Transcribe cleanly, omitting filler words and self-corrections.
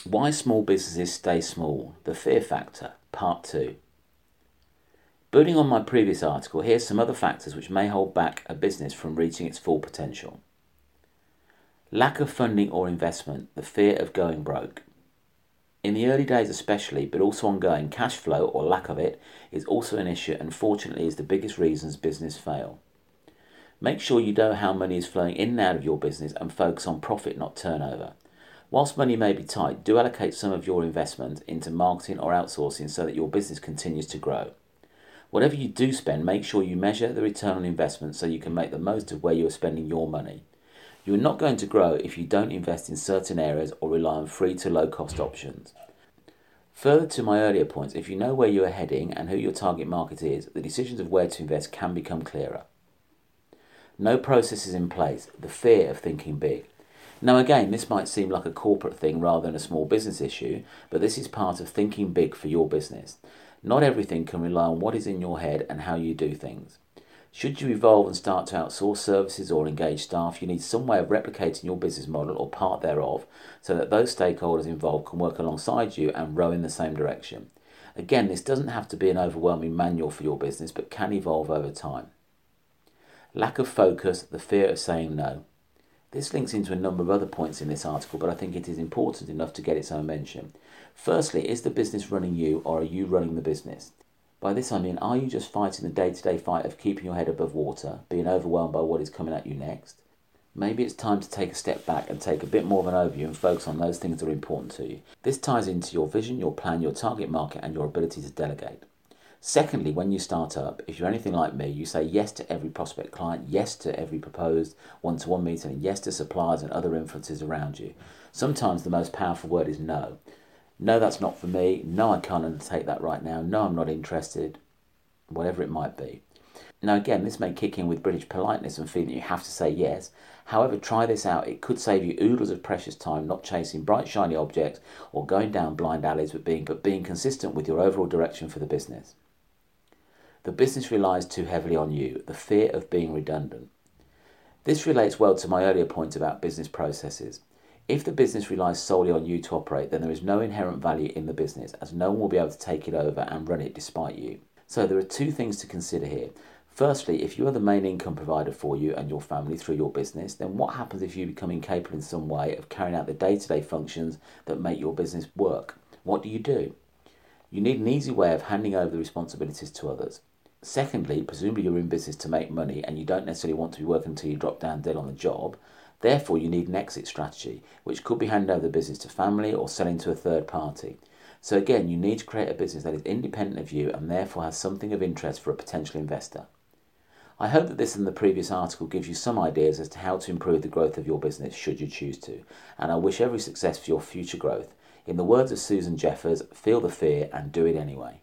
Why Small Businesses Stay Small, The Fear Factor, Part 2. Building on my previous article, here's some other factors which may hold back a business from reaching its full potential. Lack of funding or investment, the fear of going broke. In the early days especially, but also ongoing, cash flow or lack of it is also an issue and fortunately is the biggest reasons business fail. Make sure you know how money is flowing in and out of your business and focus on profit, not turnover. Whilst money may be tight, do allocate some of your investment into marketing or outsourcing so that your business continues to grow. Whatever you do spend, make sure you measure the return on investment so you can make the most of where you are spending your money. You are not going to grow if you don't invest in certain areas or rely on free to low cost options. Further to my earlier points, if you know where you are heading and who your target market is, the decisions of where to invest can become clearer. No processes in place, the fear of thinking big. Now again, this might seem like a corporate thing rather than a small business issue, but this is part of thinking big for your business. Not everything can rely on what is in your head and how you do things. Should you evolve and start to outsource services or engage staff, you need some way of replicating your business model or part thereof so that those stakeholders involved can work alongside you and row in the same direction. Again, this doesn't have to be an overwhelming manual for your business, but can evolve over time. Lack of focus, the fear of saying no. This links into a number of other points in this article, but I think it is important enough to get its own mention. Firstly, is the business running you or are you running the business? By this I mean, are you just fighting the day-to-day fight of keeping your head above water, being overwhelmed by what is coming at you next? Maybe it's time to take a step back and take a bit more of an overview and focus on those things that are important to you. This ties into your vision, your plan, your target market and your ability to delegate. Secondly, when you start up, if you're anything like me, you say yes to every prospect client, yes to every proposed one-to-one meeting, and yes to suppliers and other influences around you. Sometimes the most powerful word is no. No, that's not for me. No, I can't undertake that right now. No, I'm not interested. Whatever it might be. Now again, this may kick in with British politeness and feeling you have to say yes. However, try this out. It could save you oodles of precious time not chasing bright shiny objects or going down blind alleys, but being consistent with your overall direction for the business. The business relies too heavily on you, the fear of being redundant. This relates well to my earlier point about business processes. If the business relies solely on you to operate, then there is no inherent value in the business, as no one will be able to take it over and run it despite you. So there are two things to consider here. Firstly, if you are the main income provider for you and your family through your business, then what happens if you become incapable in some way of carrying out the day-to-day functions that make your business work? What do? You need an easy way of handing over the responsibilities to others. Secondly, presumably you're in business to make money and you don't necessarily want to be working until you drop down dead on the job. Therefore, you need an exit strategy, which could be handing over the business to family or selling to a third party. So again, you need to create a business that is independent of you and therefore has something of interest for a potential investor. I hope that this and the previous article gives you some ideas as to how to improve the growth of your business should you choose to, and I wish every success for your future growth. In the words of Susan Jeffers, feel the fear and do it anyway.